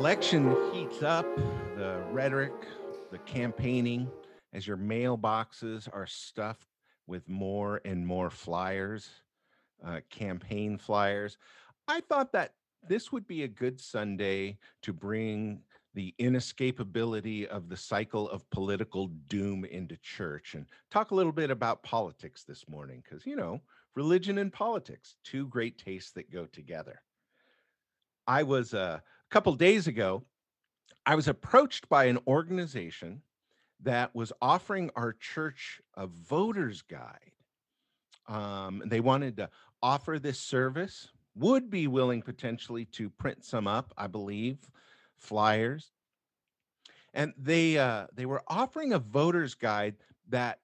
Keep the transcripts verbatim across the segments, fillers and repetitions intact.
election heats up, the rhetoric, the campaigning, as your mailboxes are stuffed with more and more flyers, uh, campaign flyers. I thought that this would be a good Sunday to bring the inescapability of the cycle of political doom into church and talk a little bit about politics this morning because, you know, religion and politics, two great tastes that go together. I was uh, a couple days ago I was approached by an organization that was offering our church a voter's guide. Um, they wanted to offer this service, would be willing potentially to print some up, I believe, flyers. And they uh, they were offering a voter's guide that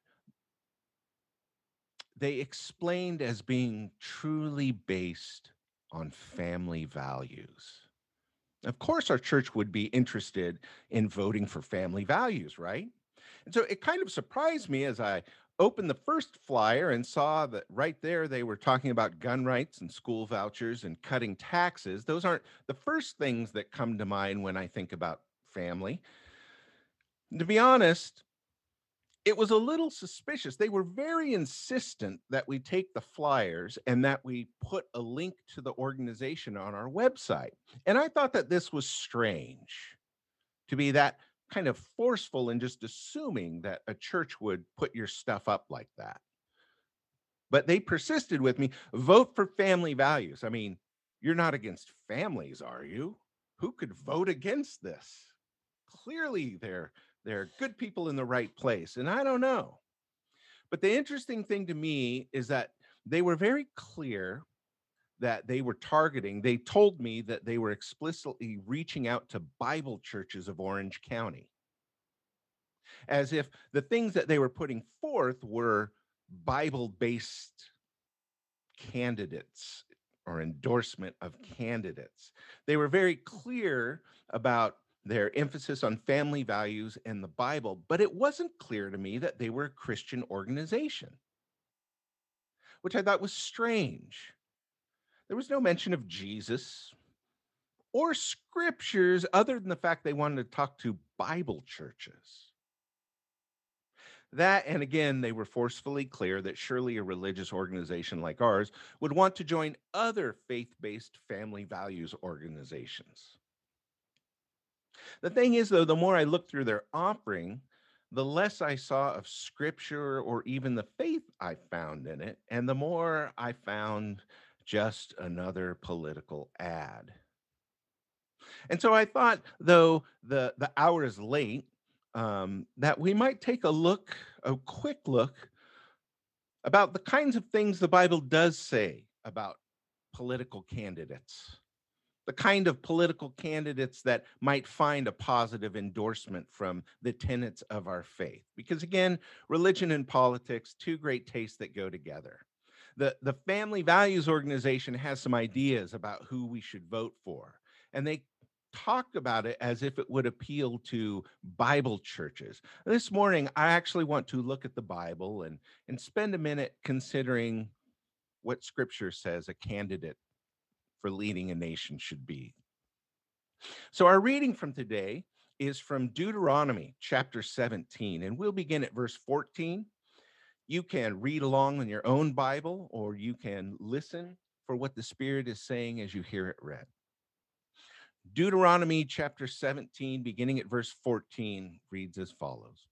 they explained as being truly based on family values. Of course, our church would be interested in voting for family values, right? And so it kind of surprised me as I opened the first flyer and saw that right there they were talking about gun rights and school vouchers and cutting taxes. Those aren't the first things that come to mind when I think about family. To be honest, it was a little suspicious. They were very insistent that we take the flyers and that we put a link to the organization on our website. And I thought that this was strange to be that kind of forceful and just assuming that a church would put your stuff up like that. But they persisted with me, vote for family values. I mean, you're not against families, are you? Who could vote against this? Clearly they're they're good people in the right place, and I don't know. But the interesting thing to me is that they were very clear that they were targeting. They told me that they were explicitly reaching out to Bible churches of Orange County, as if the things that they were putting forth were Bible based candidates or endorsement of candidates. They were very clear about their emphasis on family values and the Bible, but it wasn't clear to me that they were a Christian organization, which I thought was strange. There was no mention of Jesus or scriptures other than the fact they wanted to talk to Bible churches. That, and again, they were forcefully clear that surely a religious organization like ours would want to join other faith based family values organizations. The thing is, though, the more I looked through their offering, the less I saw of scripture or even the faith I found in it, and the more I found just another political ad. And so I thought, though the the hour is late, um, that we might take a look, a quick look about the kinds of things the Bible does say about political candidates, the kind of political candidates that might find a positive endorsement from the tenets of our faith. Because again, religion and politics, two great tastes that go together. The, the Family Values Organization has some ideas about who we should vote for, and they talk about it as if it would appeal to Bible churches. This morning, I actually want to look at the Bible and, and spend a minute considering what scripture says a candidate for leading a nation should be. So, our reading from today is from Deuteronomy chapter seventeen, and we'll begin at verse fourteen. You can read along in your own Bible, or you can listen for what the Spirit is saying as you hear it read. Deuteronomy chapter seventeen, beginning at verse fourteen, reads as follows.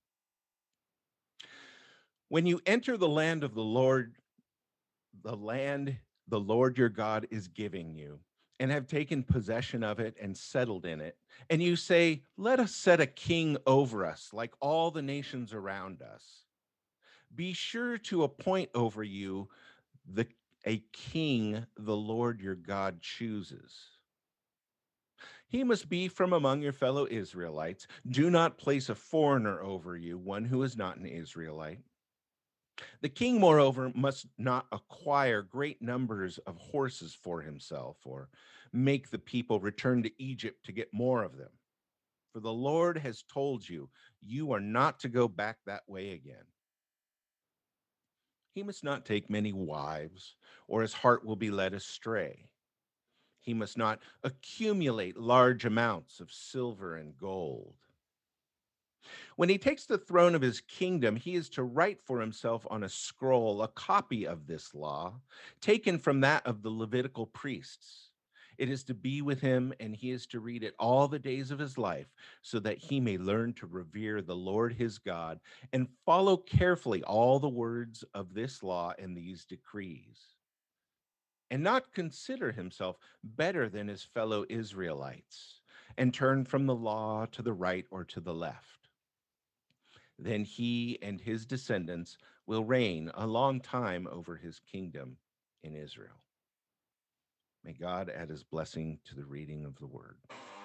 When you enter the land of the Lord, the land the Lord your God is giving you, and have taken possession of it and settled in it, and you say, let us set a king over us, like all the nations around us. Be sure to appoint over you the a king the Lord your God chooses. He must be from among your fellow Israelites. Do not place a foreigner over you, one who is not an Israelite. The king, moreover, must not acquire great numbers of horses for himself or make the people return to Egypt to get more of them. For the Lord has told you, you are not to go back that way again. He must not take many wives, or his heart will be led astray. He must not accumulate large amounts of silver and gold. When he takes the throne of his kingdom, he is to write for himself on a scroll a copy of this law, taken from that of the Levitical priests. It is to be with him, and he is to read it all the days of his life, so that he may learn to revere the Lord his God and follow carefully all the words of this law and these decrees, and not consider himself better than his fellow Israelites, and turn from the law to the right or to the left. Then he and his descendants will reign a long time over his kingdom in Israel. May God add his blessing to the reading of the word.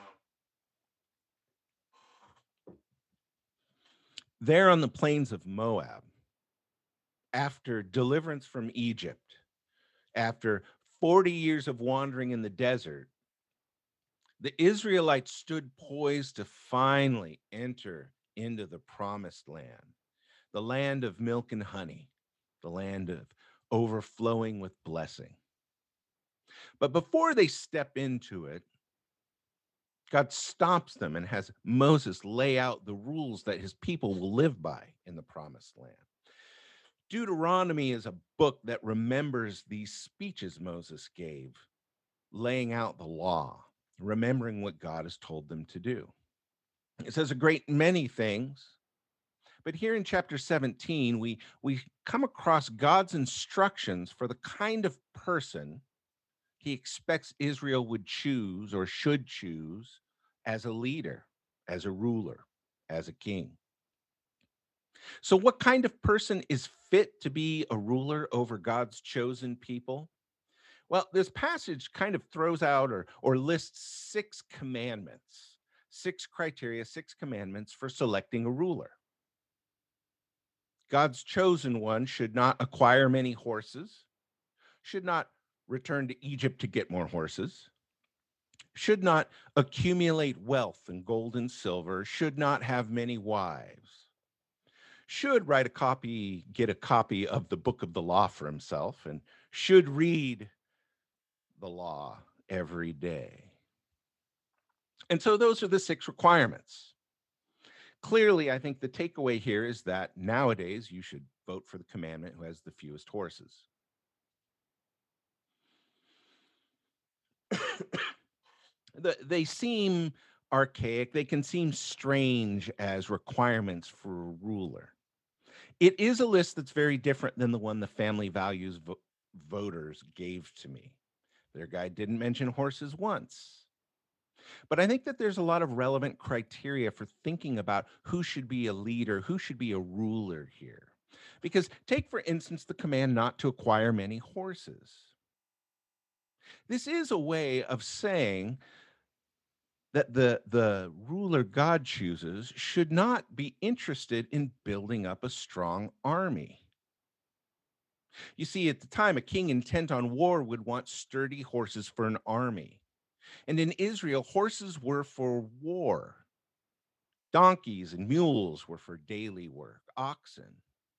There on the plains of Moab, after deliverance from Egypt, after forty years of wandering in the desert, the Israelites stood poised to finally enter into the promised land, the land of milk and honey, the land of overflowing with blessing. But before they step into it, God stops them and has Moses lay out the rules that his people will live by in the promised land. Deuteronomy is a book that remembers these speeches Moses gave, laying out the law, remembering what God has told them to do. It says a great many things, but here in chapter seventeen, we, we come across God's instructions for the kind of person he expects Israel would choose or should choose as a leader, as a ruler, as a king. So, what kind of person is fit to be a ruler over God's chosen people? Well, this passage kind of throws out or, or lists six commandments, six criteria, six commandments for selecting a ruler. God's chosen one should not acquire many horses, should not return to Egypt to get more horses, should not accumulate wealth and gold and silver, should not have many wives, should write a copy, get a copy of the book of the law for himself, and should read the law every day. And so those are the six requirements. Clearly, I think the takeaway here is that nowadays you should vote for the commandment who has the fewest horses. the, they seem archaic, they can seem strange as requirements for a ruler. It is a list that's very different than the one the Family Values vo- voters gave to me. Their guide didn't mention horses once. But I think that there's a lot of relevant criteria for thinking about who should be a leader, who should be a ruler here. Because take, for instance, the command not to acquire many horses. This is a way of saying that the, the ruler God chooses should not be interested in building up a strong army. You see, at the time, a king intent on war would want sturdy horses for an army. And in Israel, horses were for war. Donkeys and mules were for daily work, oxen.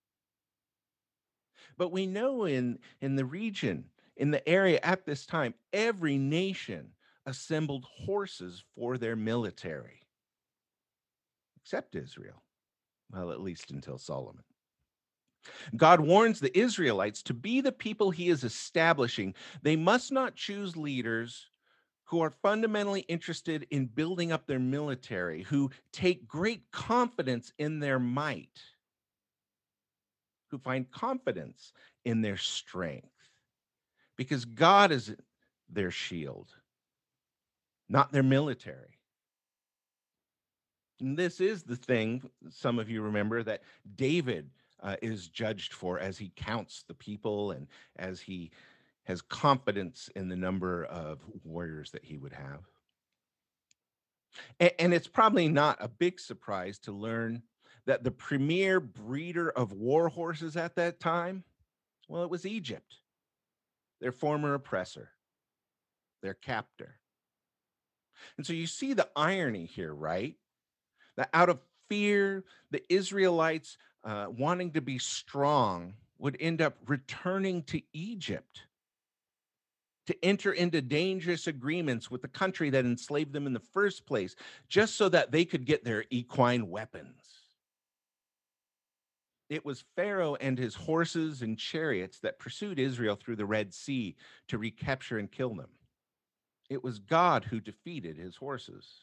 But we know in, in the region, in the area at this time, every nation assembled horses for their military, except Israel. Well, at least until Solomon. God warns the Israelites to be the people he is establishing. They must not choose leaders who are fundamentally interested in building up their military, who take great confidence in their might, who find confidence in their strength, because God is their shield, not their military. And this is the thing, some of you remember, that David uh, is judged for as he counts the people and as he has confidence in the number of warriors that he would have. And, and it's probably not a big surprise to learn that the premier breeder of war horses at that time, well, it was Egypt, their former oppressor, their captor. And so you see the irony here, right? That out of fear, the Israelites uh, wanting to be strong would end up returning to Egypt to enter into dangerous agreements with the country that enslaved them in the first place, just so that they could get their equine weapons. It was Pharaoh and his horses and chariots that pursued Israel through the Red Sea to recapture and kill them. It was God who defeated his horses.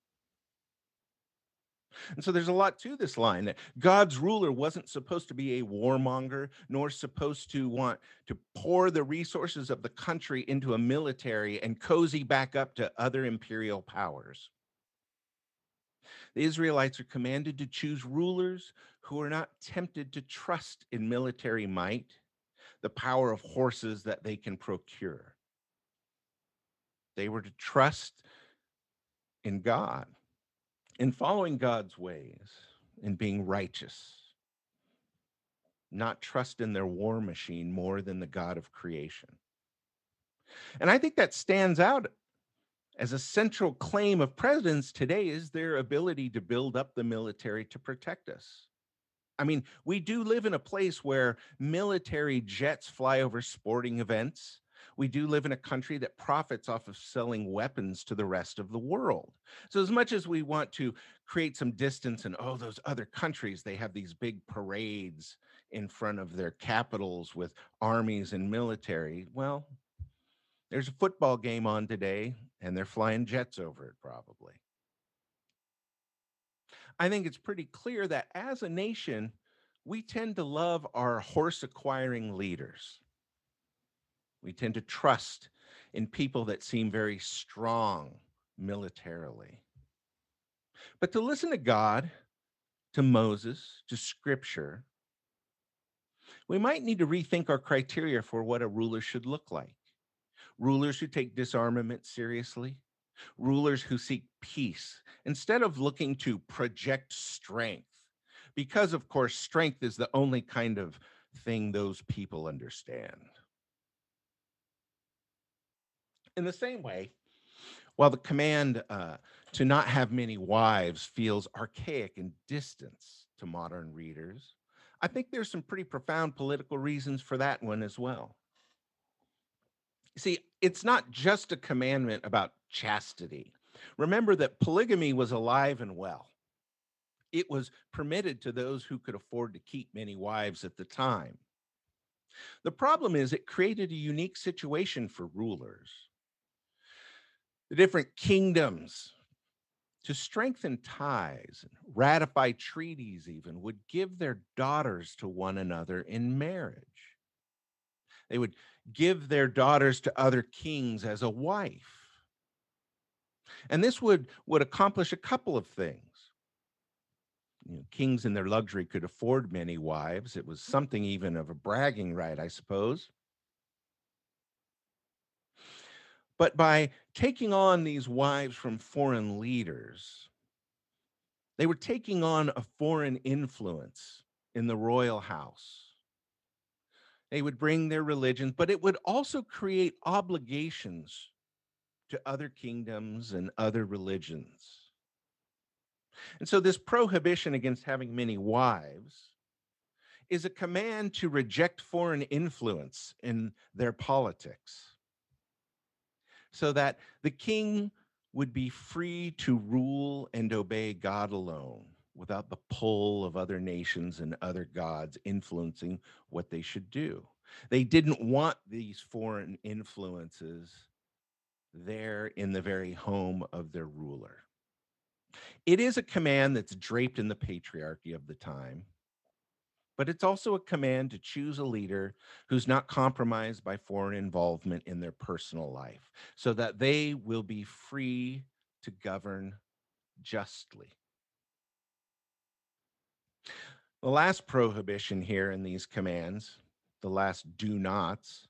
And so there's a lot to this line that God's ruler wasn't supposed to be a warmonger, nor supposed to want to pour the resources of the country into a military and cozy back up to other imperial powers. The Israelites are commanded to choose rulers who are not tempted to trust in military might, the power of horses that they can procure. They were to trust in God, in following God's ways, in being righteous, not trust in their war machine more than the God of creation. And I think that stands out as a central claim of presidents today is their ability to build up the military to protect us. I mean, we do live in a place where military jets fly over sporting events. We do live in a country that profits off of selling weapons to the rest of the world. So, as much as we want to create some distance and, oh, those other countries, they have these big parades in front of their capitals with armies and military. Well, there's a football game on today, and they're flying jets over it, probably. I think it's pretty clear that as a nation, we tend to love our horse acquiring leaders. We tend to trust in people that seem very strong militarily. But to listen to God, to Moses, to scripture, we might need to rethink our criteria for what a ruler should look like. Rulers who take disarmament seriously, rulers who seek peace instead of looking to project strength, because, of course, strength is the only kind of thing those people understand. In the same way, while the command uh, to not have many wives feels archaic and distant to modern readers, I think there's some pretty profound political reasons for that one as well. See, it's not just a commandment about chastity. Remember that polygamy was alive and well. It was permitted to those who could afford to keep many wives at the time. The problem is it created a unique situation for rulers. The different kingdoms, to strengthen ties, ratify treaties even, would give their daughters to one another in marriage. They would give their daughters to other kings as a wife. And this would, would accomplish a couple of things. You know, kings in their luxury could afford many wives. It was something even of a bragging right, I suppose. But by taking on these wives from foreign leaders, they were taking on a foreign influence in the royal house. They would bring their religion, but it would also create obligations to other kingdoms and other religions. And so, this prohibition against having many wives is a command to reject foreign influence in their politics so that the king would be free to rule and obey God alone without the pull of other nations and other gods influencing what they should do. They didn't want these foreign influences there in the very home of their ruler. It is a command that's draped in the patriarchy of the time, but it's also a command to choose a leader who's not compromised by foreign involvement in their personal life so that they will be free to govern justly. The last prohibition here in these commands, the last do nots,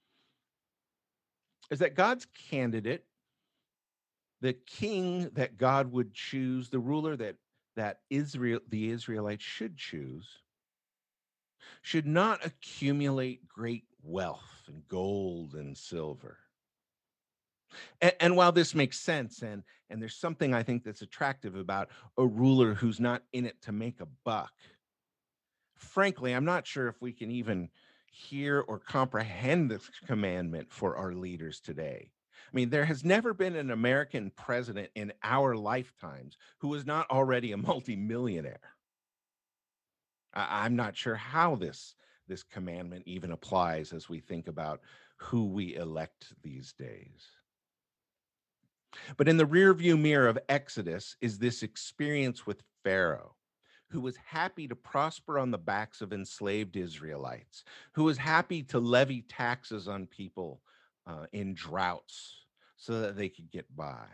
is that God's candidate, the king that God would choose, the ruler that that Israel the Israelites should choose, should not accumulate great wealth and gold and silver. And, and while this makes sense, and and there's something I think that's attractive about a ruler who's not in it to make a buck, frankly, I'm not sure if we can even hear or comprehend this commandment for our leaders today. I mean, there has never been an American president in our lifetimes who is not already a multimillionaire. I, I'm not sure how this this commandment even applies as we think about who we elect these days. But in the rearview mirror of Exodus is this experience with Pharaoh, who was happy to prosper on the backs of enslaved Israelites, who was happy to levy taxes on people uh, in droughts so that they could get by.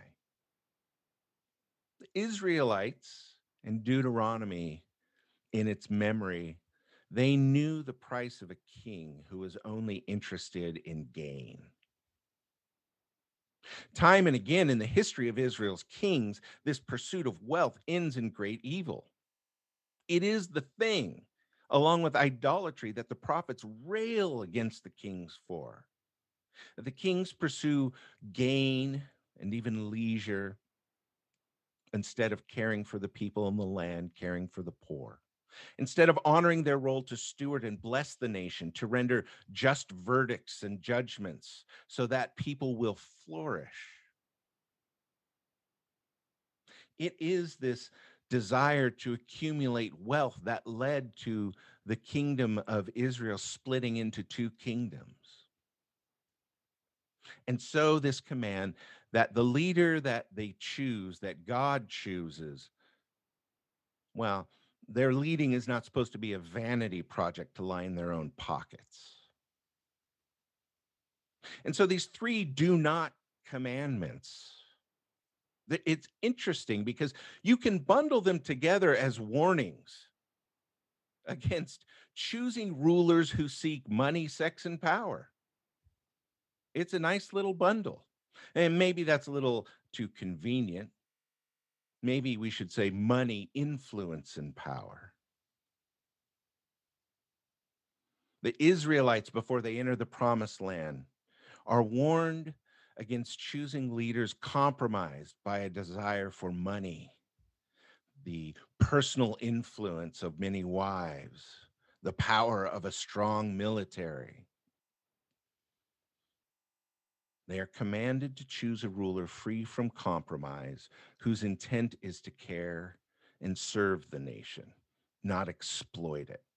The Israelites in Deuteronomy, in its memory, they knew the price of a king who was only interested in gain. Time and again in the history of Israel's kings, this pursuit of wealth ends in great evil. It is the thing, along with idolatry, that the prophets rail against the kings for. The kings pursue gain and even leisure instead of caring for the people in the land, caring for the poor. Instead of honoring their role to steward and bless the nation, to render just verdicts and judgments so that people will flourish. It is this desire to accumulate wealth that led to the kingdom of Israel splitting into two kingdoms. And so, this command that the leader that they choose, that God chooses, well, their leading is not supposed to be a vanity project to line their own pockets. And so, these three do not commandments, th- it's interesting because you can bundle them together as warnings against choosing rulers who seek money, sex, and power. It's a nice little bundle. And maybe that's a little too convenient. Maybe we should say money, influence, and power. The Israelites, before they enter the promised land, are warned against choosing leaders compromised by a desire for money, the personal influence of many wives, the power of a strong military. They are commanded to choose a ruler free from compromise, whose intent is to care and serve the nation, not exploit it.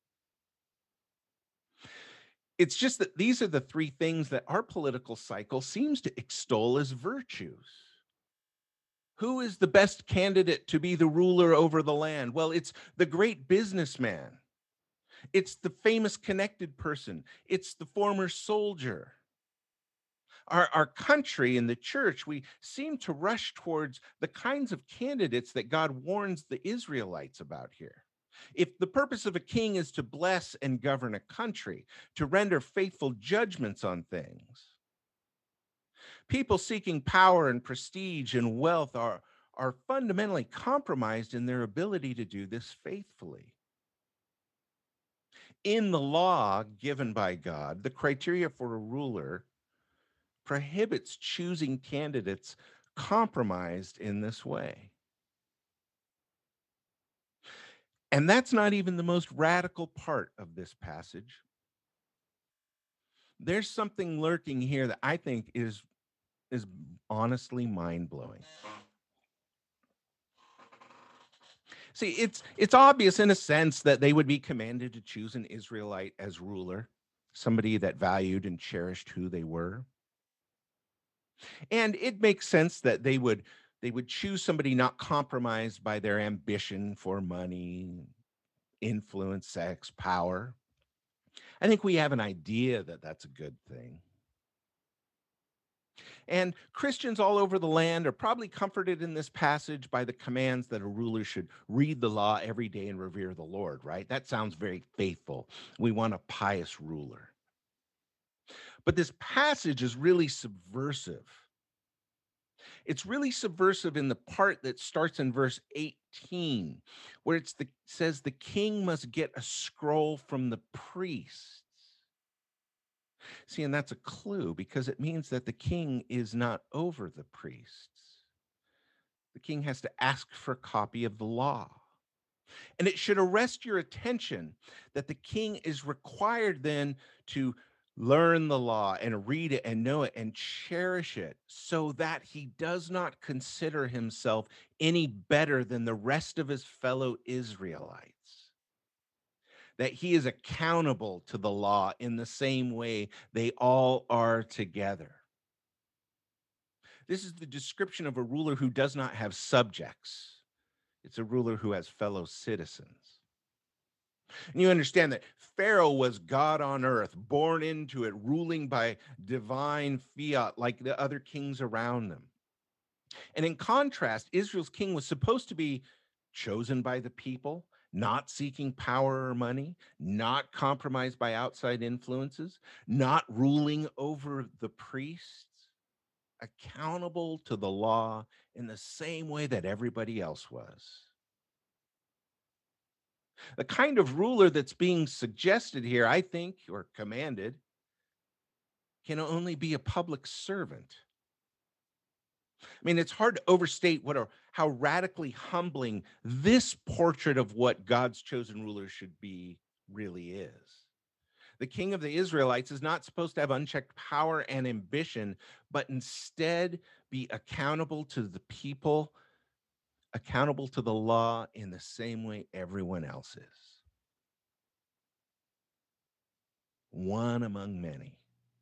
It's just that these are the three things that our political cycle seems to extol as virtues. Who is the best candidate to be the ruler over the land? Well, it's the great businessman. It's the famous connected person. It's the former soldier. Our, our country and the church, we seem to rush towards the kinds of candidates that God warns the Israelites about here. If the purpose of a king is to bless and govern a country, to render faithful judgments on things, people seeking power and prestige and wealth are, are fundamentally compromised in their ability to do this faithfully. In the law given by God, the criteria for a ruler prohibits choosing candidates compromised in this way. And that's not even the most radical part of this passage. There's something lurking here that I think is is honestly mind-blowing. See, it's it's obvious in a sense that they would be commanded to choose an Israelite as ruler, somebody that valued and cherished who they were. And it makes sense that they would they would choose somebody not compromised by their ambition for money, influence, sex, power. I think we have an idea that that's a good thing. And Christians all over the land are probably comforted in this passage by the commands that a ruler should read the law every day and revere the Lord, right? That sounds very faithful. We want a pious ruler. But this passage is really subversive. It's really subversive in the part that starts in verse eighteen, where it's the says the king must get a scroll from the priests. See, and that's a clue because it means that the king is not over the priests. The king has to ask for a copy of the law. And it should arrest your attention that the king is required then to learn the law and read it and know it and cherish it so that he does not consider himself any better than the rest of his fellow Israelites, that he is accountable to the law in the same way they all are together. This is the description of a ruler who does not have subjects. It's a ruler who has fellow citizens. And you understand that Pharaoh was God on earth, born into it, ruling by divine fiat like the other kings around them. And in contrast, Israel's king was supposed to be chosen by the people, not seeking power or money, not compromised by outside influences, not ruling over the priests, accountable to the law in the same way that everybody else was. The kind of ruler that's being suggested here, I think, or commanded, can only be a public servant. I mean, it's hard to overstate what a how radically humbling this portrait of what God's chosen ruler should be really is. The king of the Israelites is not supposed to have unchecked power and ambition, but instead be accountable to the people, accountable to the law in the same way everyone else is. One among many.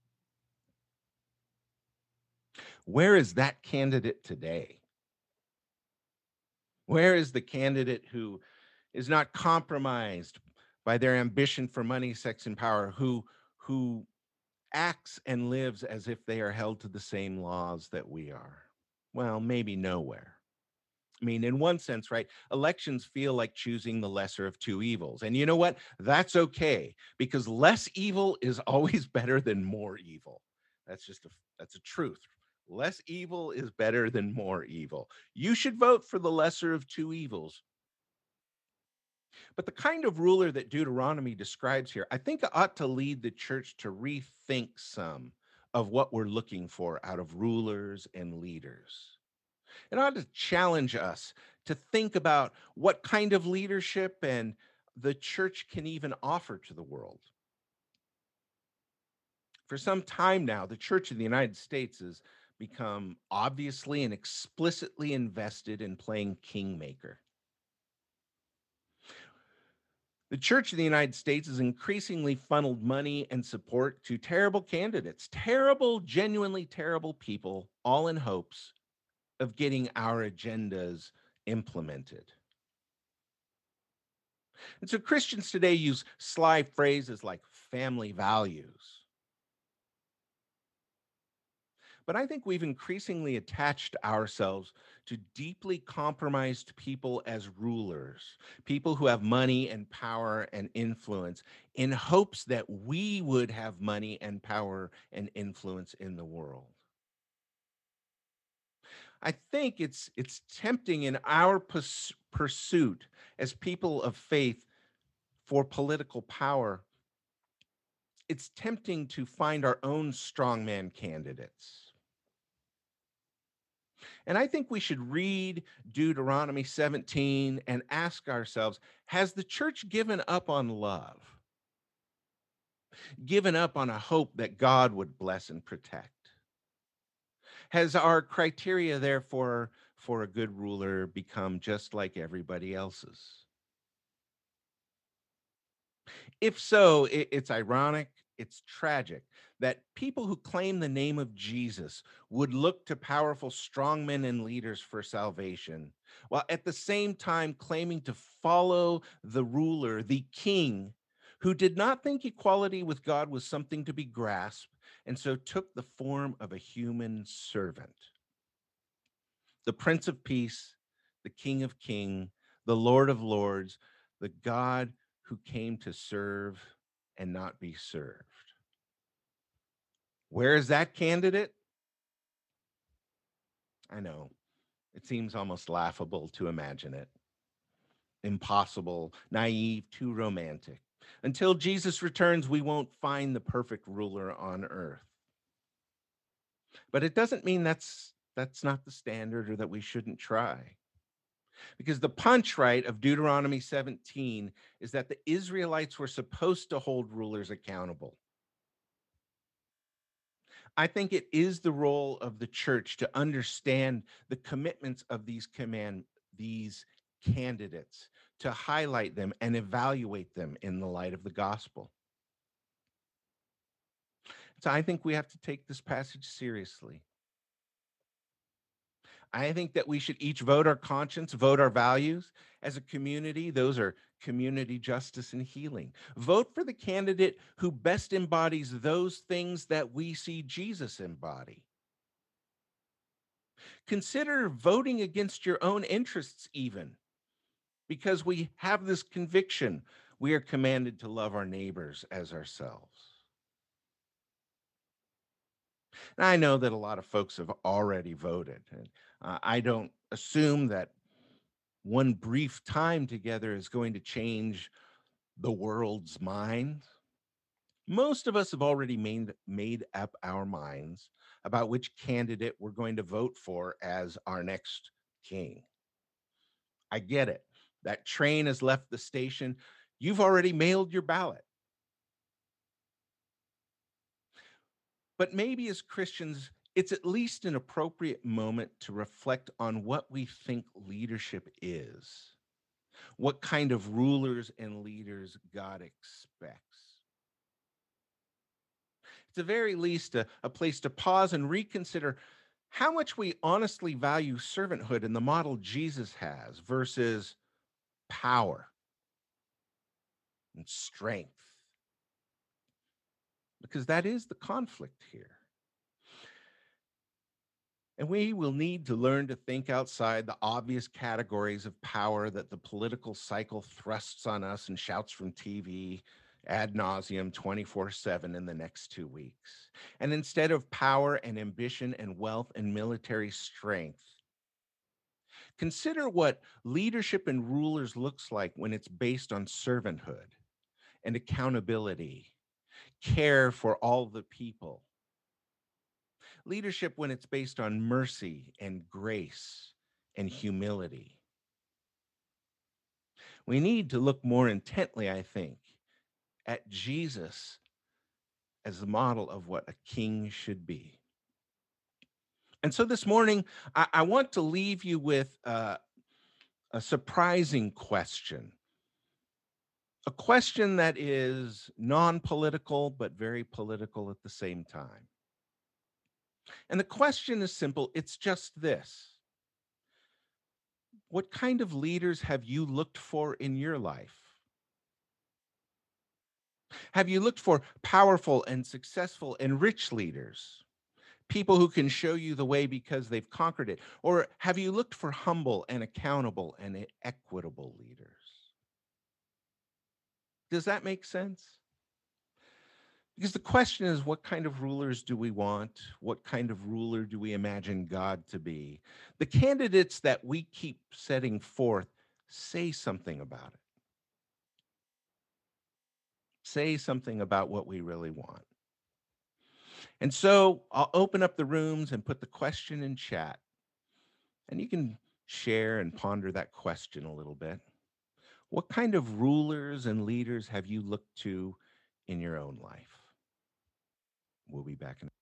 Where is that candidate today? Where is the candidate who is not compromised by their ambition for money, sex, and power, who who acts and lives as if they are held to the same laws that we are? Well, maybe nowhere. I mean, in one sense, right? Elections feel like choosing the lesser of two evils. And you know what? That's okay because less evil is always better than more evil. That's just a that's a truth. Less evil is better than more evil. You should vote for the lesser of two evils. But the kind of ruler that Deuteronomy describes here, I think ought to lead the church to rethink some of what we're looking for out of rulers and leaders. It ought to challenge us to think about what kind of leadership and the church can even offer to the world. For some time now, the church in the United States has become obviously and explicitly invested in playing kingmaker. The church in the United States has increasingly funneled money and support to terrible candidates, terrible, genuinely terrible people, all in hopes of getting our agendas implemented. And so Christians today use sly phrases like family values. But I think we've increasingly attached ourselves to deeply compromised people as rulers, people who have money and power and influence, in hopes that we would have money and power and influence in the world. I think it's it's tempting in our purs- pursuit as people of faith for political power, it's tempting to find our own strongman candidates. And I think we should read Deuteronomy seventeen and ask ourselves, has the church given up on love? Given up on a hope that God would bless and protect? Has our criteria, therefore, for a good ruler become just like everybody else's? If so, it, it's ironic, it's tragic that people who claim the name of Jesus would look to powerful strongmen and leaders for salvation, while at the same time claiming to follow the ruler, the king, who did not think equality with God was something to be grasped, and so took the form of a human servant. The Prince of Peace, the King of Kings, the Lord of Lords, the God who came to serve and not be served. Where is that candidate? I know. It seems almost laughable to imagine it. Impossible, naive, too romantic. Until Jesus returns, we won't find the perfect ruler on earth. But it doesn't mean that's that's not the standard or that we shouldn't try. Because the punch right of Deuteronomy seventeen is that the Israelites were supposed to hold rulers accountable. I think it is the role of the church to understand the commitments of these command these candidates, to highlight them and evaluate them in the light of the gospel. So I think we have to take this passage seriously. I think that we should each vote our conscience, vote our values. As a community, those are community justice and healing. Vote for the candidate who best embodies those things that we see Jesus embody. Consider voting against your own interests, even because we have this conviction we are commanded to love our neighbors as ourselves. And I know that a lot of folks have already voted, and uh, I don't assume that one brief time together is going to change the world's mind. Most of us have already made, made up our minds about which candidate we're going to vote for as our next king. I get it. That train has left the station. You've already mailed your ballot. But maybe as Christians, it's at least an appropriate moment to reflect on what we think leadership is, what kind of rulers and leaders God expects. At the very least, a, a place to pause and reconsider how much we honestly value servanthood in the model Jesus has versus power and strength, because that is the conflict here. And we will need to learn to think outside the obvious categories of power that the political cycle thrusts on us and shouts from T V ad nauseum twenty-four seven in the next two weeks. And instead of power and ambition and wealth and military strength, consider what leadership and rulers looks like when it's based on servanthood and accountability, care for all the people. Leadership when it's based on mercy and grace and humility. We need to look more intently, I think, at Jesus as the model of what a king should be. And so this morning, I, I want to leave you with uh, a surprising question. A question that is non political, but very political at the same time. And the question is simple, it's just this: what kind of leaders have you looked for in your life? Have you looked for powerful and successful and rich leaders? People who can show you the way because they've conquered it? Or have you looked for humble and accountable and e- equitable leaders? Does that make sense? Because the question is, what kind of rulers do we want? What kind of ruler do we imagine God to be? The candidates that we keep setting forth say something about it, say something about what we really want. And so I'll open up the rooms and put the question in chat, and you can share and ponder that question a little bit. What kind of rulers and leaders have you looked to in your own life? We'll be back in.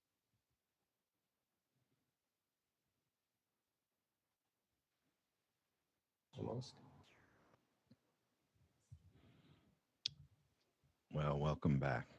Almost. Well, welcome back.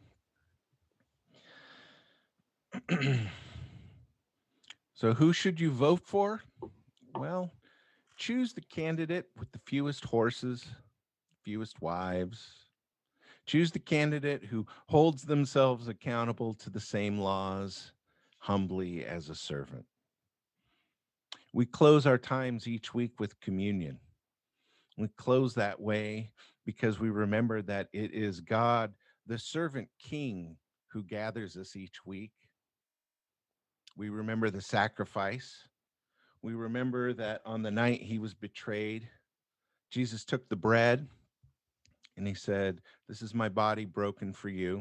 So, who should you vote for? Well, choose the candidate with the fewest horses, fewest wives. Choose the candidate who holds themselves accountable to the same laws humbly as a servant. We close our times each week with communion. We close that way because we remember that it is God, the servant king, who gathers us each week. We remember the sacrifice. We remember that on the night he was betrayed, Jesus took the bread and he said, "This is my body broken for you.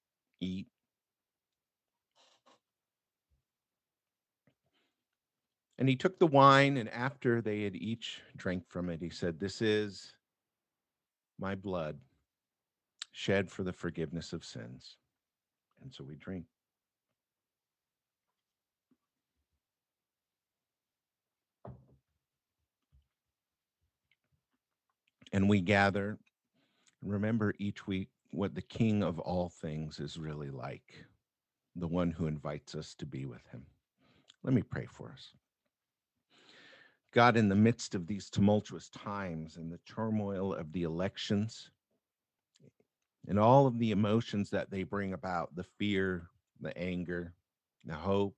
Eat." And he took the wine, and after they had each drank from it, he said, "This is my blood shed for the forgiveness of sins." And so we drink. And we gather. Remember each week what the King of all things is really like, the one who invites us to be with him. Let me pray for us. God, in the midst of these tumultuous times and the turmoil of the elections and all of the emotions that they bring about, the fear, the anger, the hope,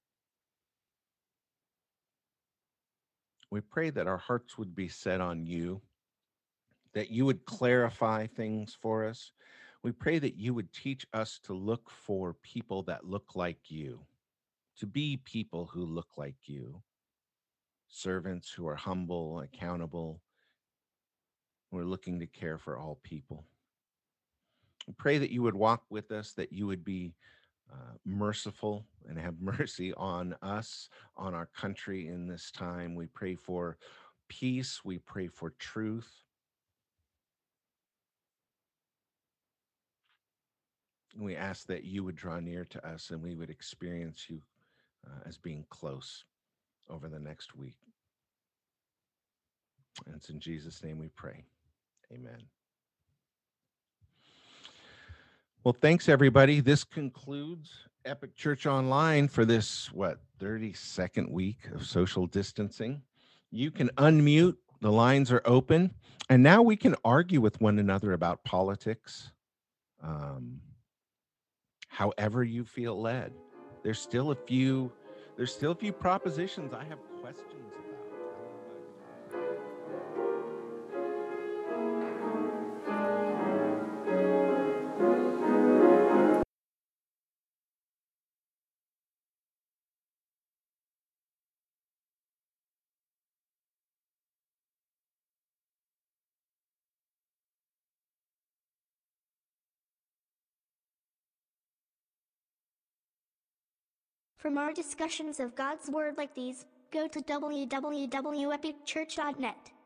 we pray that our hearts would be set on you, that you would clarify things for us. We pray that you would teach us to look for people that look like you, to be people who look like you, servants who are humble, accountable, who are looking to care for all people. We pray that you would walk with us, that you would be uh, merciful and have mercy on us, on our country in this time. We pray for peace. We pray for truth. And we ask that you would draw near to us and we would experience you uh, as being close over the next week. And it's in Jesus' name we pray. Amen. Well, thanks, everybody. This concludes Epic Church Online for this, what, thirty-second week of social distancing. You can unmute, the lines are open, and now we can argue with one another about politics, um, however you feel led. There's still a few, there's still a few propositions I have questions about. For more discussions of God's Word like these, go to w w w dot epic church dot net.